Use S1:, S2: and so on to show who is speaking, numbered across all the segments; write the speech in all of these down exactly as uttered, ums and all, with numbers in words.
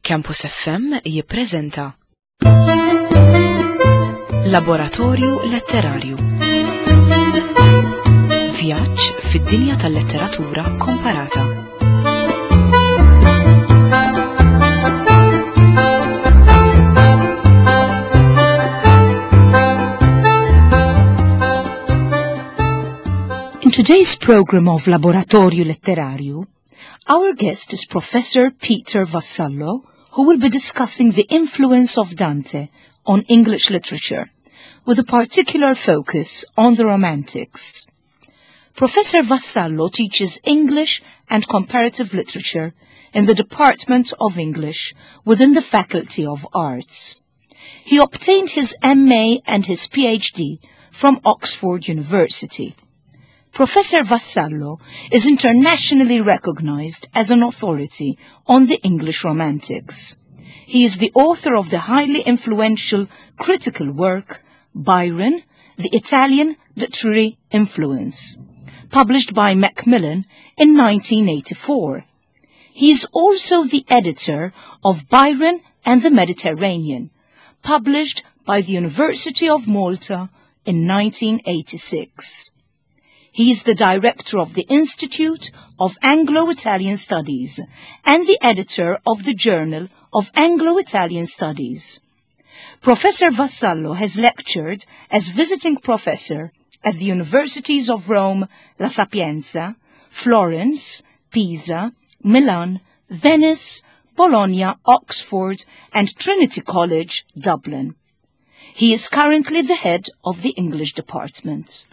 S1: Campus F M jippreżenta Laboratorju Letterarju. Vjaġġ fid-dinja tal-letteratura komparata. In today's program of Laboratorju Letterarju, our guest is Professor Peter Vassallo, who will be discussing the influence of Dante on English literature, with a particular focus on the Romantics. Professor Vassallo teaches English and Comparative Literature in the Department of English within the Faculty of Arts. He obtained his M A and his P H D from Oxford University. Professor Vassallo is internationally recognized as an authority on the English Romantics. He is the author of the highly influential critical work, Byron, the Italian Literary Influence, published by Macmillan in nineteen eighty-four. He is also the editor of Byron and the Mediterranean, published by the University of Malta in nineteen eighty-six. He is the director of the Institute of Anglo-Italian Studies and the editor of the Journal of Anglo-Italian Studies. Professor Vassallo has lectured as visiting professor at the Universities of Rome, La Sapienza, Florence, Pisa, Milan, Venice, Bologna, Oxford, and Trinity College, Dublin. He is currently the head of the English department.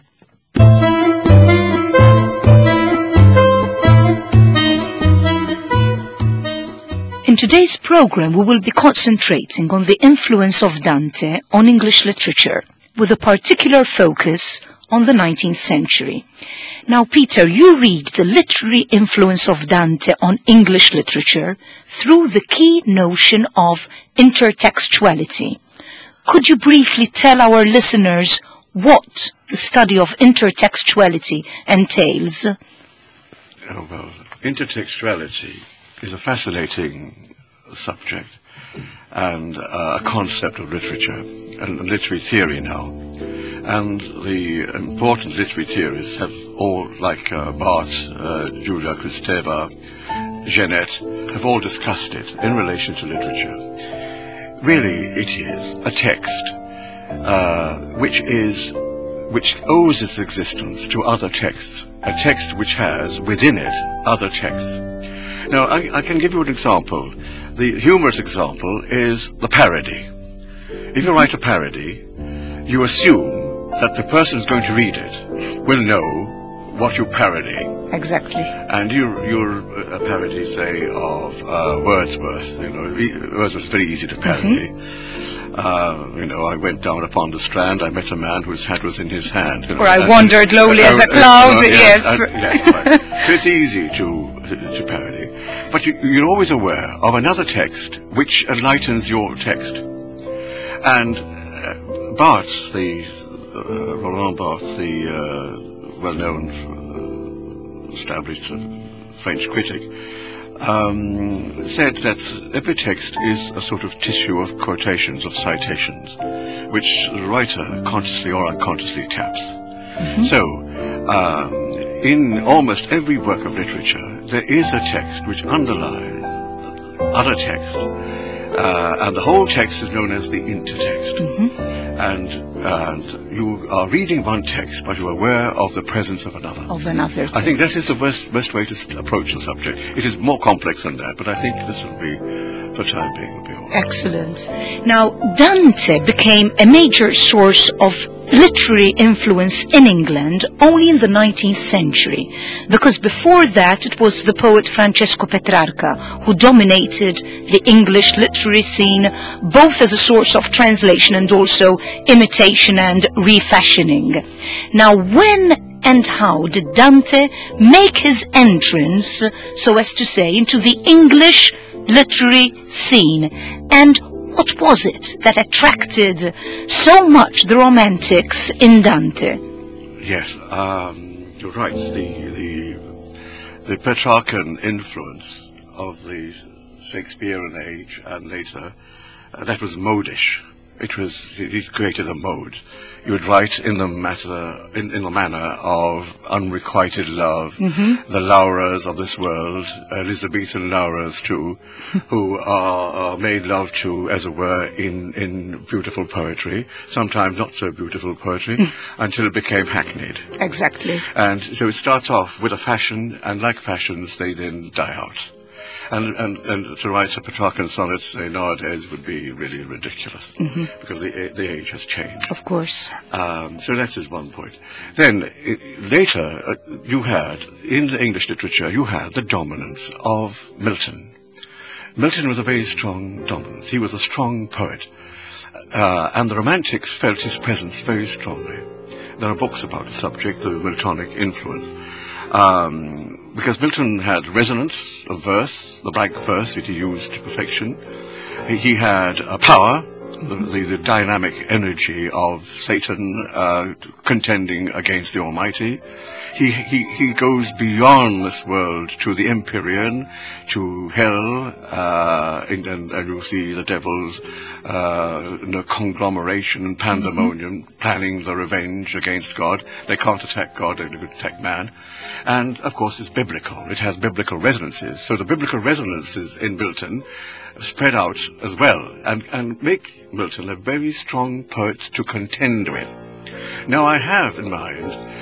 S1: In today's program, we will be concentrating on the influence of Dante on English literature, with a particular focus on the nineteenth century. Now, Peter, you read the literary influence of Dante on English literature through the key notion of intertextuality. Could you briefly tell our listeners what the study of intertextuality entails?
S2: Oh, well, intertextuality is a fascinating subject and uh, a concept of literature and literary theory now. And the important literary theorists have all, like uh, Barthes, uh, Julia Kristeva, Genet, have all discussed it in relation to literature. Really, it is a text uh, which is which owes its existence to other texts, a text which has within it other texts. Now, I, I can give you an example. The humorous example is the parody. If you write a parody, you assume that the person who's going to read it will know what you're parodying.
S1: Exactly.
S2: And you, you're a parody, say, of uh, Wordsworth. You know, Wordsworth is very easy to parody. Mm-hmm. uh, you know, I went down upon the strand, I met a man whose hat was in his hand. You know,
S1: or I
S2: and,
S1: wandered lowly
S2: uh,
S1: as a
S2: uh,
S1: cloud,
S2: uh,
S1: yes.
S2: Yes, uh, yes right. So it's easy to, to, to parody. But you, you're always aware of another text which enlightens your text. And uh, Barthes, the, uh, Roland Barthes, the uh, well-known uh, established uh, French critic, um, said that every text is a sort of tissue of quotations, of citations, which the writer consciously or unconsciously taps. Mm-hmm. So, um, in almost every work of literature, there is a text which underlies other texts, uh, and the whole text is known as the intertext.
S1: Mm-hmm.
S2: And, and you are reading one text, but you are aware of the presence of another.
S1: Of another text.
S2: I think that is the best, best way to approach the subject. It is more complex than that, but I think this will be, for the time being, will be all right.
S1: Excellent. Now, Dante became a major source of literary influence in England only in the nineteenth century, because before that it was the poet Francesco Petrarca who dominated the English literary scene, both as a source of translation and also imitation and refashioning. Now, when and how did Dante make his entrance, so as to say, into the English literary scene, and what was it that attracted so much the Romantics in Dante?
S2: Yes, um, you're right. The, the, the Petrarchan influence of the Shakespearean age and later, uh, that was modish. It was, he created a mode. You would write in the matter, in, in the manner of unrequited love, mm-hmm. the Lauras of this world, Elizabethan Lauras too, who are, are made love to, as it were, in, in beautiful poetry, sometimes not so beautiful poetry, mm. until it became hackneyed.
S1: Exactly.
S2: And so it starts off with a fashion, and like fashions, they then die out. And, and, and to write a Petrarchan sonnet, say, nowadays would be really ridiculous, mm-hmm. because the, the age has changed.
S1: Of course.
S2: Um, so that is one point. Then, I, later, uh, you had, in the English literature, you had the dominance of Milton. Milton was a very strong dominance. He was a strong poet. Uh, and the Romantics felt his presence very strongly. There are books about the subject, the Miltonic influence. Um, because Milton had resonance of verse, the blank verse that he used to perfection. He, he had a power, the, the, the dynamic energy of Satan uh, contending against the Almighty. He, he, he goes beyond this world to the Empyrean, to hell, uh, and, and, and you'll see the devil's uh, you know, conglomeration and pandemonium, mm-hmm. planning the revenge against God. They can't attack God, they can attack man. And, of course, it's biblical. It has biblical resonances. So the biblical resonances in Milton spread out as well, and, and make Milton a very strong poet to contend with. Now, I have in mind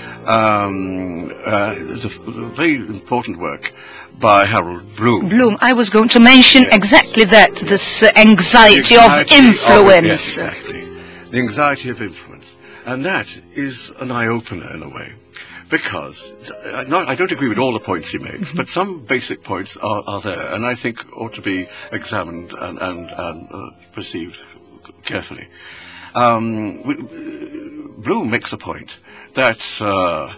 S2: um, uh, the, very important work by Harold Bloom.
S1: Bloom. I was going to mention yes. exactly that, this uh, anxiety,
S2: anxiety
S1: of influence.
S2: Of, yes, exactly. The anxiety of influence. And that is an eye-opener in a way. Because, uh, not, I don't agree with all the points he makes, mm-hmm. but some basic points are, are there, and I think ought to be examined and, and, and uh, perceived carefully. Um, Bloom makes a point that uh,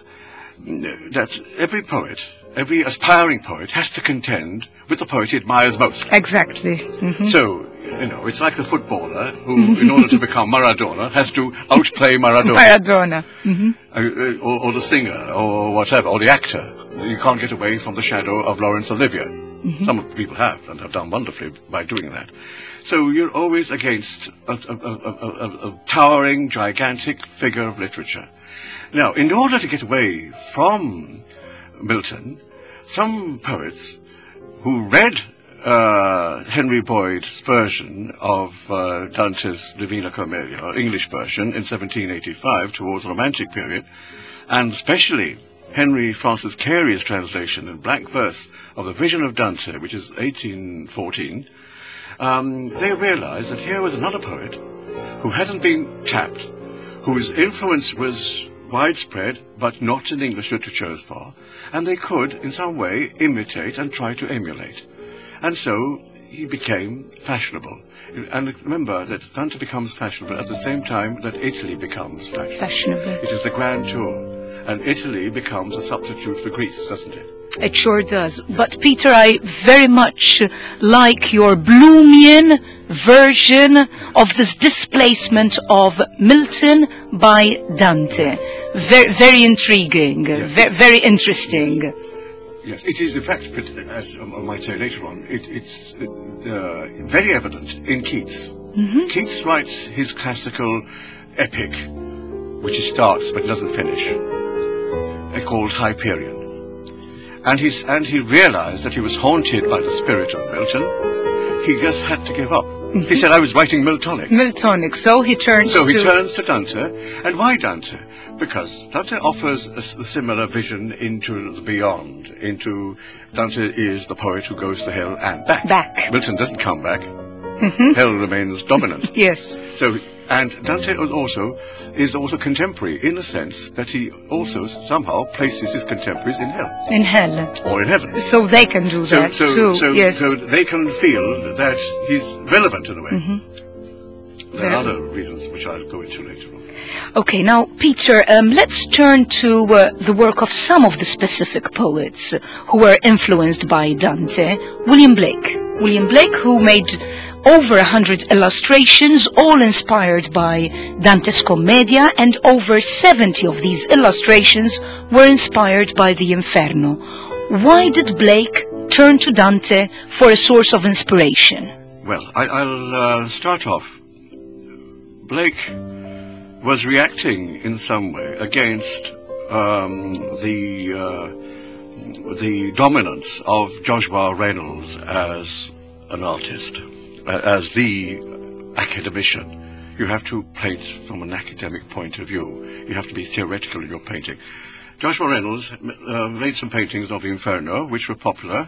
S2: that every poet, every aspiring poet, has to contend with the poet he admires most.
S1: Exactly. Mm-hmm.
S2: So, you know, it's like the footballer who, in order to become Maradona, has to outplay Maradona.
S1: Maradona. Mm-hmm.
S2: Uh, or, or the singer, or whatever, or the actor. You can't get away from the shadow of Laurence Olivier. Mm-hmm. Some people have, and have done wonderfully by doing that. So you're always against a, a, a, a, a towering, gigantic figure of literature. Now, in order to get away from Milton, some poets who read uh, Henry Boyd's version of uh, Dante's Divina Commedia, or English version, in seventeen eighty-five, towards the Romantic period, and especially Henry Francis Carey's translation in blank verse of the Vision of Dante, which is eighteen fourteen, um, they realized that here was another poet who hadn't been tapped, whose influence was widespread, but not in English literature as far, and they could, in some way, imitate and try to emulate. And so he became fashionable. And remember that Dante becomes fashionable at the same time that Italy becomes fashionable.
S1: Fashionable.
S2: It is the Grand Tour. And Italy becomes a substitute for Greece, doesn't it?
S1: It sure does. Yes. But, Peter, I very much like your Bloomian version of this displacement of Milton by Dante. Very, very intriguing, yes. very, very interesting.
S2: Yes, it is, in fact, as I might say later on, it, it's uh, very evident in Keats. Mm-hmm. Keats writes his classical epic, which he starts but doesn't finish, called Hyperion. And, he's, and he realized that he was haunted by the spirit of Milton. He just had to give up. Mm-hmm. He said, I was writing Miltonic.
S1: Miltonic, so he turns
S2: so
S1: to...
S2: So he turns to Dante. And why Dante? Because Dante offers a, a similar vision into the beyond. Into Dante is the poet who goes to hell and back.
S1: Back.
S2: Milton doesn't come back. Mm-hmm. Hell remains dominant.
S1: Yes.
S2: So, and Dante also is also contemporary in the sense that he also somehow places his contemporaries in hell.
S1: In hell.
S2: Or in heaven.
S1: So they can do
S2: so,
S1: that
S2: so,
S1: too.
S2: So,
S1: yes.
S2: so they can feel that he's relevant in a way. Mm-hmm. There are other reasons which I'll go into later on.
S1: Okay, now, Peter, um, let's turn to uh, the work of some of the specific poets who were influenced by Dante. William Blake. William Blake, who made over a hundred illustrations, all inspired by Dante's Commedia, and over seventy of these illustrations were inspired by the Inferno. Why did Blake turn to Dante for a source of inspiration?
S2: Well, I, I'll uh, start off. Blake was reacting in some way against um, the uh, the dominance of Joshua Reynolds as an artist, uh, as the academician. You have to paint from an academic point of view. You have to be theoretical in your painting. Joshua Reynolds uh, made some paintings of the Inferno, which were popular.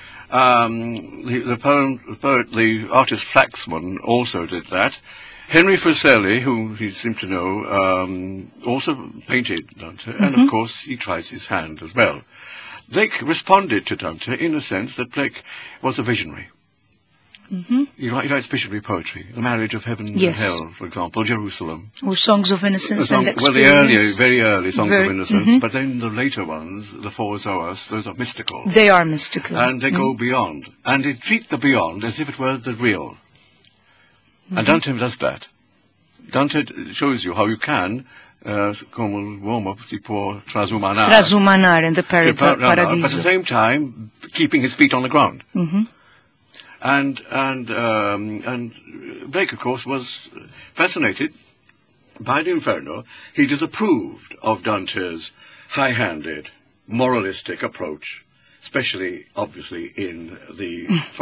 S2: Um, the, the, poem, the poet, the artist Flaxman also did that. Henry Fuseli, who he seemed to know, um, also painted Dante, mm-hmm. and of course he tries his hand as well. Blake responded to Dante in the sense that Blake was a visionary. Mm-hmm. He, writes, he writes visionary poetry, The Marriage of Heaven
S1: yes.
S2: and Hell, for example, Jerusalem.
S1: Or Songs of Innocence
S2: song,
S1: and Experience.
S2: Well, the earlier, very early Songs
S1: very,
S2: of Innocence,
S1: mm-hmm.
S2: but then the later ones, the Four Zoas, those are mystical.
S1: They are mystical.
S2: And they mm-hmm. go beyond. And they treat the beyond as if it were the real. Mm-hmm. And Dante does that. Dante shows you how you can, uh, come l'uomo si può trasumanare.
S1: Trasumanare in the par- paradiso.
S2: But at the same time, keeping his feet on the ground.
S1: Mm-hmm.
S2: And and um, and Blake, of course, was fascinated by the Inferno. He disapproved of Dante's high-handed, moralistic approach, especially, obviously, in the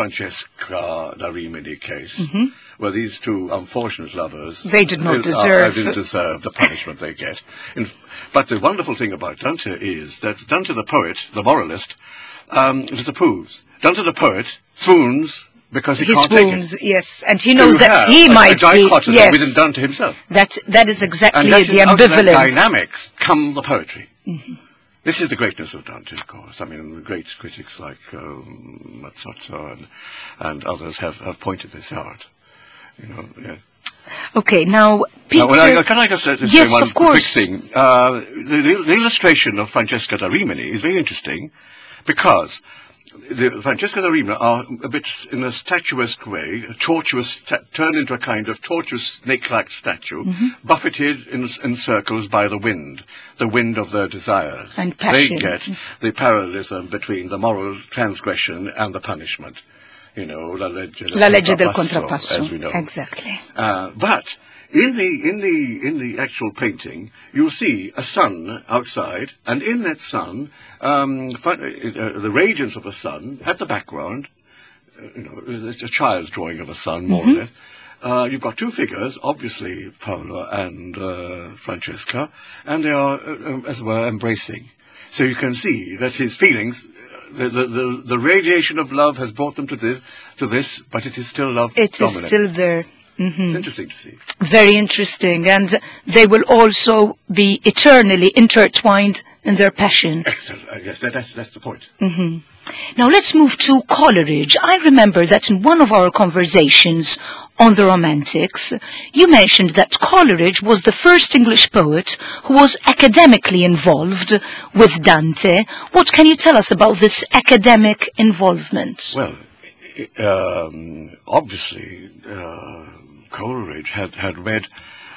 S2: Francesca da Rimini case, mm-hmm. where these two unfortunate lovers...
S1: They did not deserve...
S2: Uh, didn't deserve the punishment they get. In, but the wonderful thing about Dante is that Dante the poet, the moralist, um, disapproves. Dante the poet swoons because he,
S1: he
S2: can't
S1: swoons,
S2: take it.
S1: Yes, and he knows
S2: so
S1: that he
S2: a,
S1: might
S2: a
S1: be... Yes,
S2: within Dante himself.
S1: That, that is exactly
S2: and that
S1: the
S2: is,
S1: ambivalence.
S2: Out of that dynamics come the poetry. Mm-hmm. This is the greatness of Dante, of course. I mean, great critics like um, Mazzotto and, and others have, have pointed this out. You know, yeah.
S1: Okay, now, Peter...
S2: Now, well, I, can I just, uh, just
S1: yes,
S2: say one
S1: of course.
S2: quick thing? Uh, the, the illustration of Francesca da Rimini is very interesting because the Francesca da Rimini are a bit in a statuesque way, a tortuous, turned into a kind of tortuous snake-like statue, mm-hmm. buffeted in, in circles by the wind, the wind of their desires.
S1: And passion.
S2: They get the parallelism between the moral transgression and the punishment. You know, la legge del,
S1: la legge del
S2: contrapasso, as we know.
S1: Exactly.
S2: Uh, but in the in the in the actual painting, you'll see a sun outside, and in that sun, um, uh, the radiance of the sun at the background. Uh, you know, it's a child's drawing of a sun, more mm-hmm. or less. Uh, you've got two figures, obviously Paolo and uh, Francesca, and they are, uh, as it were, embracing. So you can see that his feelings. The, the, the, the radiation of love has brought them to this, to this, but it is still love
S1: It
S2: dominant.
S1: is still there. Mm-hmm.
S2: It's interesting to see.
S1: Very interesting. And they will also be eternally intertwined in their passion.
S2: Excellent. Uh, yes, that, that's, that's the point.
S1: Mm-hmm. Now let's move to Coleridge. I remember that in one of our conversations on the Romantics, you mentioned that Coleridge was the first English poet who was academically involved with Dante. What can you tell us about this academic involvement?
S2: Well, um, obviously, uh, Coleridge had, had read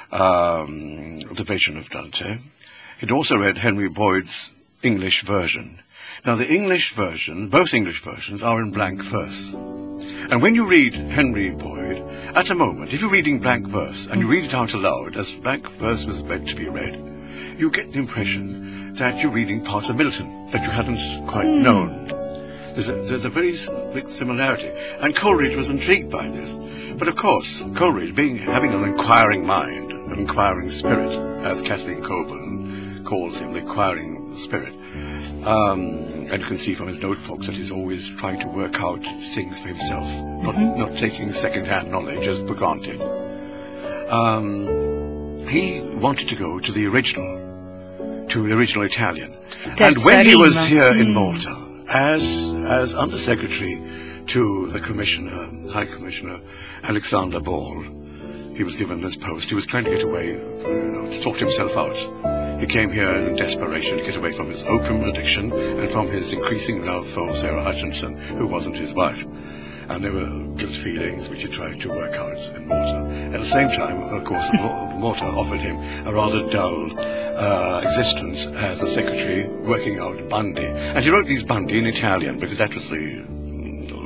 S2: um, The Vision of Dante. He'd also read Henry Boyd's English version. Now, the English version, both English versions, are in blank verse. And when you read Henry Boyd, at a moment, if you're reading blank verse, and you read it out aloud, as blank verse was meant to be read, you get the impression that you're reading parts of Milton that you hadn't quite mm. known. There's a, there's a very big similarity. And Coleridge was intrigued by this. But of course, Coleridge, being having an inquiring mind, an inquiring spirit, as Kathleen Coburn calls him, the inquiring spirit, Um, and you can see from his notebooks that he's always trying to work out things for himself, not, mm-hmm. not taking second-hand knowledge as for granted. Um, he wanted to go to the original, to the original Italian. And when he was here mm. in Malta, as as Undersecretary to the Commissioner, High Commissioner Alexander Ball, he was given this post. He was trying to get away, you know, to sort himself out. He came here in desperation to get away from his opium addiction and from his increasing love for Sarah Hutchinson, who wasn't his wife. And there were guilt feelings which he tried to work out in Malta. At the same time, of course, Malta offered him a rather dull uh, existence as a secretary working out Bundy. And he wrote these Bundy in Italian because that was the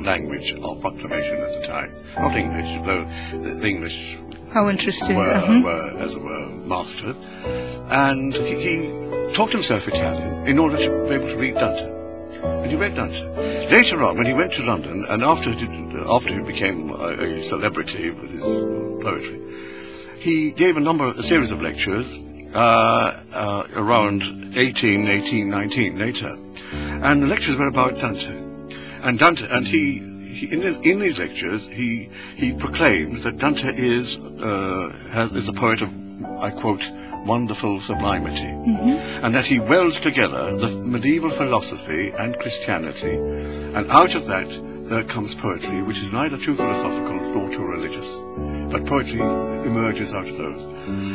S2: language of proclamation at the time. Not English, though the English
S1: How interesting.
S2: were,
S1: Uh-huh.
S2: were as it were, mastered. And he, he taught himself Italian in order to be able to read Dante. And he read Dante. Later on, when he went to London, and after he, after he became a, a celebrity with his poetry, he gave a number, a series of lectures uh, uh, around eighteen, eighteen, nineteen later, and the lectures were about Dante. And Dante, and he, he in, his, in these lectures, he he proclaims that Dante is uh, has, is a poet of, I quote, wonderful sublimity,
S1: Mm-hmm.
S2: and that he welds together the medieval philosophy and Christianity, and out of that there comes poetry, which is neither too philosophical nor too religious, but poetry emerges out of those.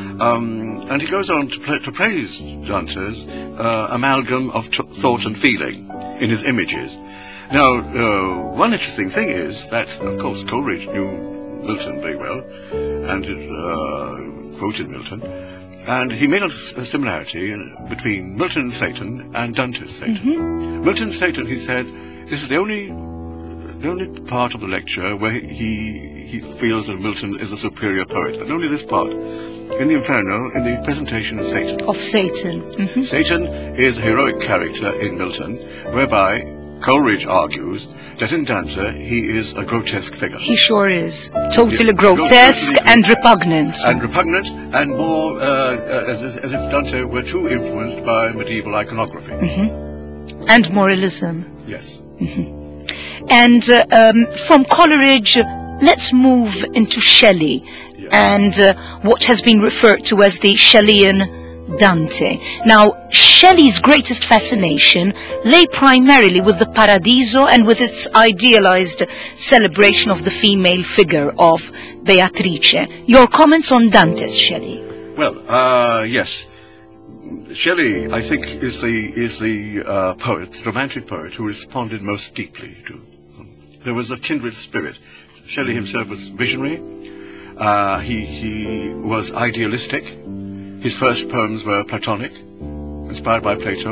S2: Um, and he goes on to, pla to praise Dante's uh, amalgam of t thought and feeling in his images. Now, uh, one interesting thing is that, of course, Coleridge knew Milton very well, and uh, quoted Milton. And he made a, a similarity between Milton's Satan and Dante's Satan.
S1: Mm-hmm.
S2: Milton's Satan, he said, this is the only, the only part of the lecture where he, he feels that Milton is a superior poet, and only this part. In the Inferno, in the presentation of Satan.
S1: Of Satan. Mm-hmm.
S2: Satan is a heroic character in Milton, whereby Coleridge argues that in Dante he is a grotesque figure.
S1: He sure is. Totally
S2: Yeah,
S1: grotesque
S2: totally
S1: and repugnant.
S2: And repugnant, and more uh, as, as if Dante were too influenced by medieval iconography.
S1: Mm-hmm. And moralism.
S2: Yes.
S1: Mm-hmm. And uh, um, from Coleridge, let's move into Shelley,
S2: Yeah.
S1: and uh, what has been referred to as the Shelleyan Dante. Now, Shelley's greatest fascination lay primarily with the Paradiso and with its idealized celebration of the female figure of Beatrice. Your comments on Dante's Shelley?
S2: Well, uh, yes. Shelley, I think, is the is the uh, poet, romantic poet, who responded most deeply to. There was a kindred spirit. Shelley himself was visionary. Uh, he he was idealistic. His first poems were Platonic, inspired by Plato.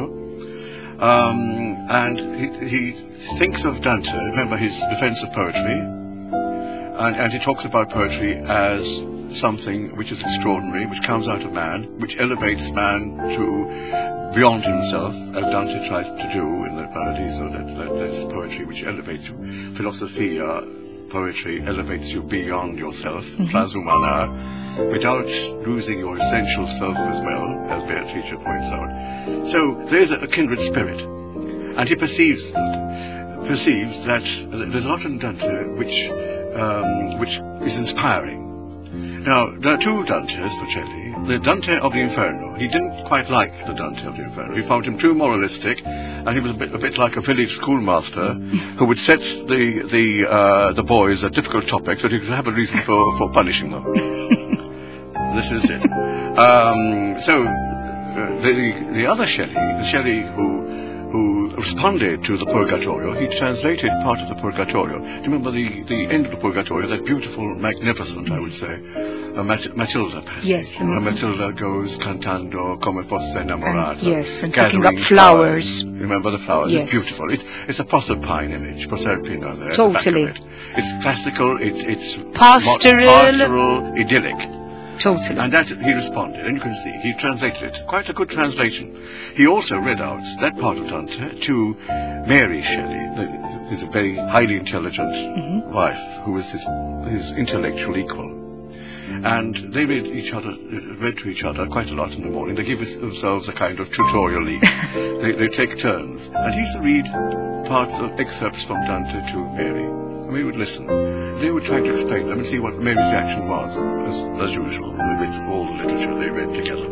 S2: Um, and he, he thinks of Dante, remember his defense of poetry, and, and he talks about poetry as something which is extraordinary, which comes out of man, which elevates man to beyond himself, as Dante tries to do in the Paradiso, that, that there's poetry which elevates you. Philosophia, poetry elevates you beyond yourself,
S1: Mm-hmm.
S2: transhumana, without losing your essential self as well, as Beatrice points out. So there's a kindred spirit, and he perceives perceives that there's a lot in Dante which um, which is inspiring. Now, there are two Dantes for Shelley. The Dante of the Inferno, he didn't quite like the Dante of the Inferno. He found him too moralistic, and he was a bit, a bit like a village schoolmaster who would set the the uh, the boys a difficult topic so he could have a reason for, for punishing them. This is it. Um, so, uh, the, the other Shelley, the Shelley who who responded to the Purgatorio, he translated part of the Purgatorio. Do you remember the, the end of the Purgatorio, that beautiful, magnificent, I would say, uh, Mat Matilda passage?
S1: Yes. The
S2: Where Matilda goes cantando come fosse innamorata.
S1: And, yes, and
S2: gathering
S1: picking up flowers.
S2: Remember the flowers?
S1: Yes.
S2: It's beautiful. It's, it's a Proserpine image, Proserpina there.
S1: Totally.
S2: At the back of it. It's classical, it's, it's
S1: Pastoral.
S2: pastoral, idyllic.
S1: Totally.
S2: And that he responded, and you can see, he translated it. Quite a good translation. He also read out that part of Dante to Mary Shelley, who is a very highly intelligent
S1: Mm-hmm.
S2: wife, who was his, his intellectual equal. And they read each other, read to each other quite a lot in the morning. They give themselves a kind of tutorial lead. they, they take turns. And he used to read parts of excerpts from Dante to Mary. And we would listen. They would try to explain them and see what Mary's reaction was, as, as usual. They read all the literature they read together.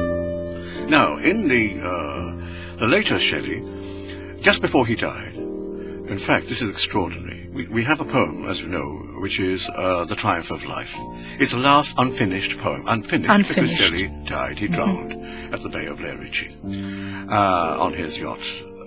S2: Now, in the, uh, the later Shelley, just before he died, in fact, this is extraordinary. We, we have a poem, as you know, which is uh, The Triumph of Life. It's the last unfinished poem. Unfinished,
S1: Unfinished.
S2: because Shelley died. He drowned mm-hmm. at the Bay of Lerici uh, on his yacht.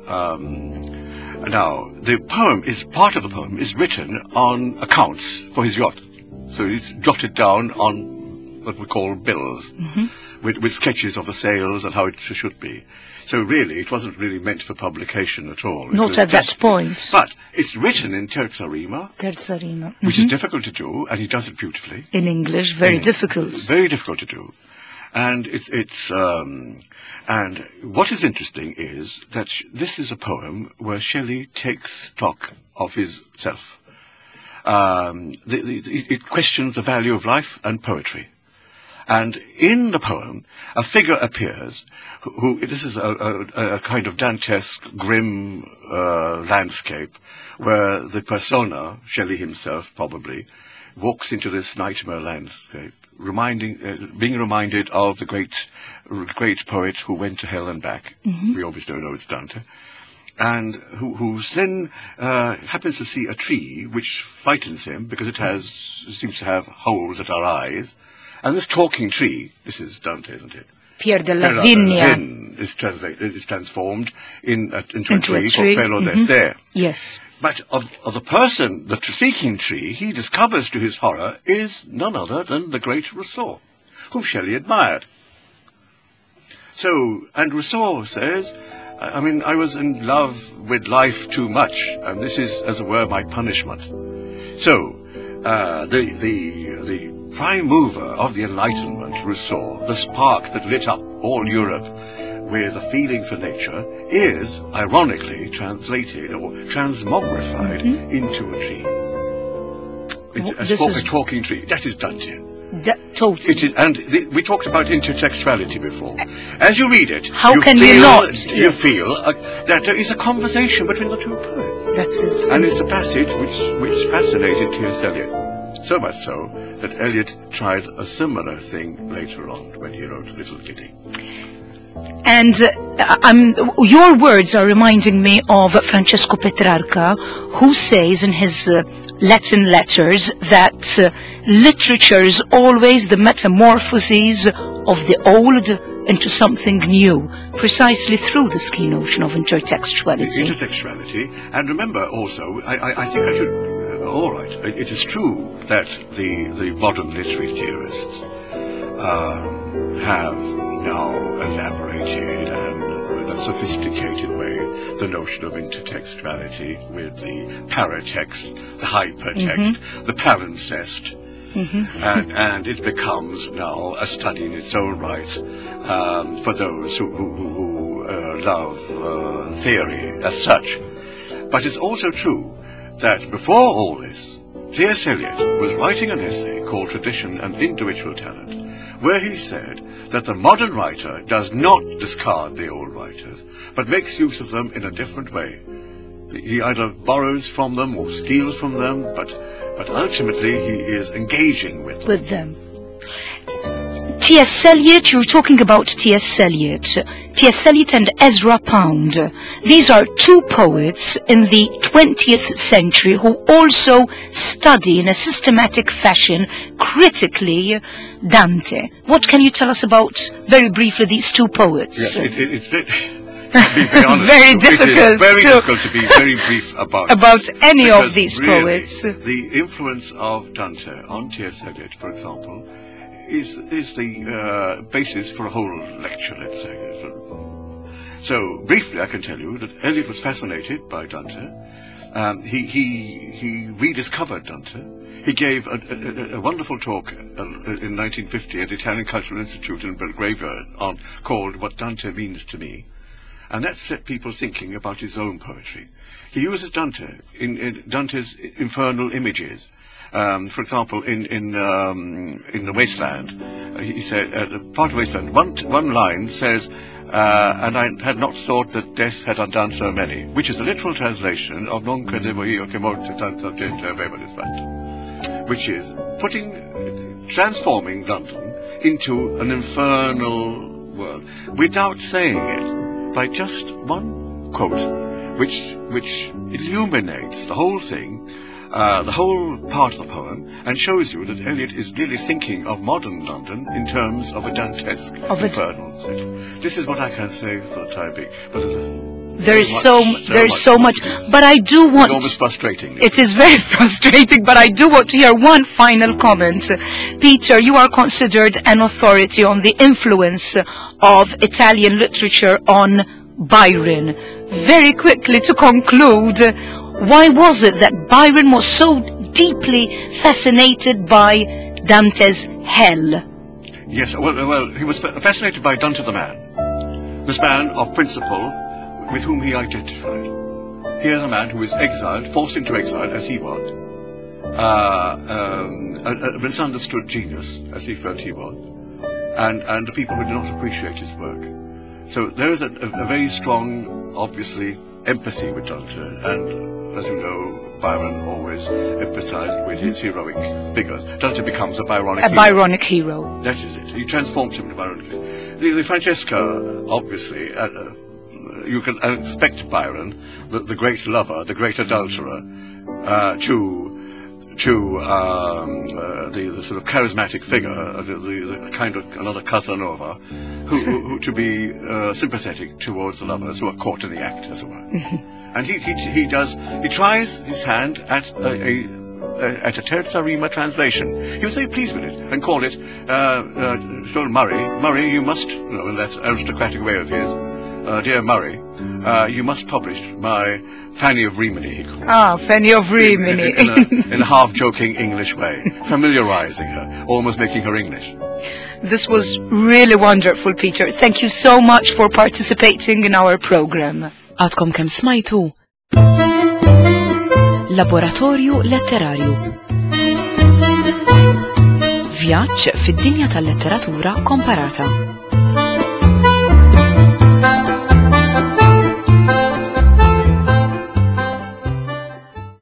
S2: Um, now, the poem is, part of the poem is written on accounts for his yacht. So it's jotted down on what we call bills,
S1: Mm-hmm.
S2: with, with sketches of the sails and how it should be. So really, it wasn't really meant for publication at all.
S1: Not at that point.
S2: But it's written in terza rima,
S1: Terza rima.
S2: which
S1: Mhm.
S2: is difficult to do, and he does it beautifully.
S1: In English, very
S2: In-
S1: difficult.
S2: It's very difficult to do. And it's, it's um, and what is interesting is that sh- this is a poem where Shelley takes stock of his self. Um, the, the, the- it questions the value of life and poetry. And in the poem, a figure appears who, who this is a, a, a kind of Dantesque, grim uh, landscape where the persona, Shelley himself probably, walks into this nightmare landscape, reminding, uh, being reminded of the great, great poet who went to hell and back.
S1: Mm-hmm.
S2: We obviously know it's Dante. And who who's then uh, happens to see a tree which frightens him because it has seems to have holes at our eyes. And this talking tree, this is Dante, isn't it?
S1: Pier della
S2: Pero
S1: Vigna.
S2: Then is, translated, is transformed in, uh, into,
S1: Into
S2: a
S1: a
S2: tree
S1: tree,
S2: for Pero
S1: mhm.
S2: there.
S1: Yes.
S2: But of, of the person, the speaking tree, he discovers to his horror is none other than the great Rousseau, whom Shelley admired. So, and Rousseau says, I I mean, I was in love with life too much, and this is, as it were, my punishment. So, uh, the, the, the prime mover of the Enlightenment, Rousseau, the spark that lit up all Europe with a feeling for nature, is, ironically, translated or transmogrified
S1: Mhm.
S2: into a tree. It's a,
S1: This
S2: talk-
S1: is-
S2: a talking tree. That is Dante.
S1: That, totally.
S2: It is, and the, we talked about intertextuality before. As you read it,
S1: How
S2: you
S1: can you
S2: feel,
S1: not?
S2: You
S1: Yes.
S2: feel uh, that there is a conversation between the two poets.
S1: That's it.
S2: And it's a passage which, which fascinated T S. Eliot. So much so that Eliot tried a similar thing later on when he wrote Little Kitty.
S1: And uh, I'm, your words are reminding me of Francesco Petrarca, who says in his uh, Latin letters that uh, literature is always the metamorphoses of the old into something new, precisely through this key notion of intertextuality.
S2: Intertextuality, and remember also, I, I, I think I should, uh, all right, it, it is true that the, the modern literary theorists um, have now elaborated and in a sophisticated way the notion of intertextuality with the paratext, the hypertext,
S1: Mm-hmm.
S2: the palimpsest.
S1: Mm-hmm.
S2: and, and it becomes now a study in its own right um, for those who, who, who, who uh, love uh, theory as such. But it's also true that before all this, T S. Eliot was writing an essay called Tradition and Individual Talent, where he said that the modern writer does not discard the old writers, but makes use of them in a different way. He either borrows from them or steals from them, but but ultimately he is engaging with them.
S1: With them. T S. Eliot, you're talking about T S. Eliot. T S. Eliot and Ezra Pound. These are two poets in the twentieth century who also study in a systematic fashion, critically, Dante. What can you tell us about, very briefly, these two poets?
S2: Yes, it, it, it's very, to be very honest,
S1: Very
S2: with you, it
S1: difficult
S2: is very
S1: to-
S2: difficult to be very brief about
S1: About any
S2: because
S1: of these
S2: really,
S1: poets.
S2: The influence of Dante on T S. Eliot, for example, is is the uh, basis for a whole lecture, let's say. So, so briefly, I can tell you that Eliot was fascinated by Dante. Um, he he he rediscovered Dante. He gave a, a, a wonderful talk uh, in nineteen fifty at the Italian Cultural Institute in Belgravia on called "What Dante Means to Me." And that set people thinking about his own poetry. He uses Dante in, in Dante's infernal images. Um, for example, in in um, in the Wasteland, uh, he said, uh, part of Wasteland, one one line says, uh, "And I had not thought that death had undone so many," which is a literal translation of "Non credevo io che morte tanta gente aveva disfatto," which is putting, transforming London into an infernal world without saying it. By just one quote, which which illuminates the whole thing, uh, the whole part of the poem, and shows you that Eliot is really thinking of modern London in terms of a Dantesque
S1: Of a-
S2: infernal setting. This is what I can say for the time being. But there's a,
S1: There is
S2: much,
S1: so,
S2: so
S1: there is
S2: much
S1: so much, but I do want...
S2: It's almost frustrating.
S1: It is very frustrating, but I do want to hear one final comment. Peter, you are considered an authority on the influence of Italian literature on Byron. Very quickly, to conclude, why was it that Byron was so deeply fascinated by Dante's hell?
S2: Yes, well, well, he was fascinated by Dante the man, this man of principle with whom he identified. Here's a man who is exiled, forced into exile, as he was, uh, um, a, a misunderstood genius, as he felt he was, and, and the people who did not appreciate his work. So there is a, a, a very strong, obviously, empathy with Dante, and as you know, Byron always empathized with his heroic figures. Dante becomes a Byronic
S1: A
S2: hero.
S1: Byronic hero.
S2: That is it. He transforms him into Byronic hero. The, the Francesca, obviously, uh, uh, you can expect Byron, the, the great lover, the great adulterer, uh, to to um, uh, the, the sort of charismatic figure, uh, the, the, the kind of another Casanova, who, who, who to be uh, sympathetic towards the lovers who are caught in the act, as it were. And he, he he does he tries his hand at a, a, a at a Terza Rima translation. He was very pleased with it and called it. Uh, uh, told Murray, Murray, you must, you know, in that aristocratic way of his. Uh, dear Murray, uh, you must publish my Fanny of Rimini, he called it.
S1: Ah, Fanny of Rimini.
S2: In, in, in, a, in a half-joking English way, familiarizing her, almost making her English.
S1: This was really wonderful, Peter. Thank you so much for participating in our program.
S3: Għadkom kemm smajtu Laboratorju Letterarju. Vjaġġ fid-dinja tal-letteratura komparata.